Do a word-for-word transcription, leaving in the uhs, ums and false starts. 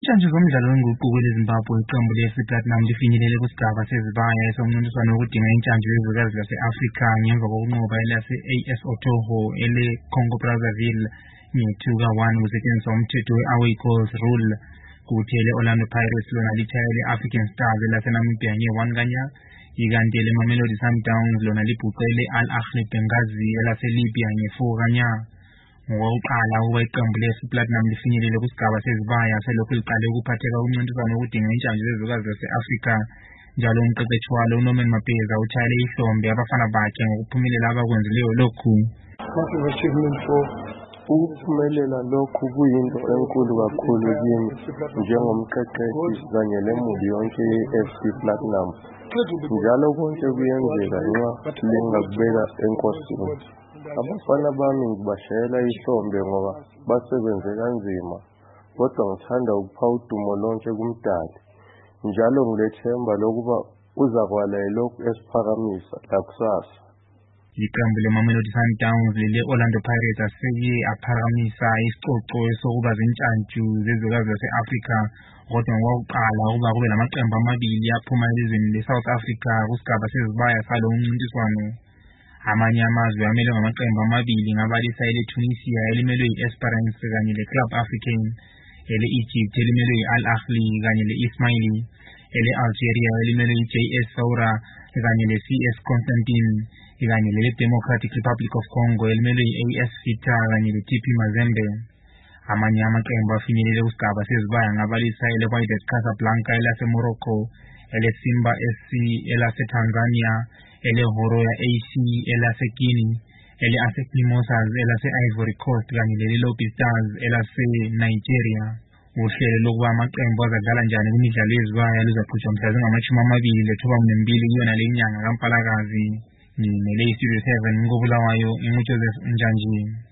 Isitshantshi somdlalo wenguquko leZimbabwe iqembu le-Platinum lifinyelele kusigaba sezibaya somncintiswano wokudinga intshantshi yezwekazi lase-Afrika ngemva kokunqoba elase-A S Otoho ele-Congo Brazzaville nge-two ka one kusetshenziswa umthetho we-away goals rule. Kuthi ele-Orlando Pirates lona litshaya ele-African Stars elase-Namibia nge-one kanya, ikanti ele-Mamelodi Sundowns lona libhuqe ele-Al Ahly Benghazi elase-Libya nge-four kanya. Ngokuqala ukuba iqembu le-Platinum lifinyelele kusigaba sezibaya selokhu liqale ukuphatheka kumncintiswano wokudinga intshantshi yezwekazi lase-Afrika, njalo umqeqeshi walo uNorman Mapeza utshayele ihlombe abafana bakhe ngokuphumelela abakwenzileyo lokhu. Ukuphumelela lokhu kuyinto enkulu kakhulu kimi njengomqeqeshi kanye lemuli yonke ye-F C Platinum. Njalo konke kuyenzeka nxa lingakubeka enkosini. Abafana bami ngibashayela ihlombe ngoba basebenze kanzima, kodwa ngithanda ukupha udumo lonke kumdali. Njalo ngilethemba lokuba uzakwala yilokhu esiphakamisa lakusasa. Iqembu le-Mamelodi Sundowns lele-Orlando Pirates aseye aphakamisa isicoco sokuba zintshantshi zezwekazi lase-Afrika, kodwa ngokuqala ukuba kube lamaqembu amabili aphuma elizweni le-South Africa kusigaba sezibaya salo umncintiswano. Amanye amazwe amelwe ngamaqembu amabili ngabalisa ele-Tunisia elimelwe yi-Esperance kanye le-Club Africain, ele-Egypt elimelwe yi-Al Ahly kanye le-Ismaili, ele-Algeria elimelwe yi-J S Saoura kanye le-C S Constantine, kanye le-Democratic Republic of Congo elimelwe yi-A S Vita kanye le-T P Mazembe. Amanye amaqembu afinyelele kusigaba sezibaya ngabalisa ele-Wydad Casablanca elase-Morocco, ele-Simba S C elase-Tanzania, ele-Horoya A C elase-Guinea, ele-ASEC Mimosas elase-Ivory Coast kanye lele-Lobby Stars elase-Nigeria. Uhlelo lokuba amaqembu azadlala njani kumidlalo yezibaya luzaqhutshwa mhla zingamashumi amabili lethoba nembili kuyona le nyanga kaMpalakazi. Ngimele iStudio seven ngobulawayo, nginguJoseph Njanji.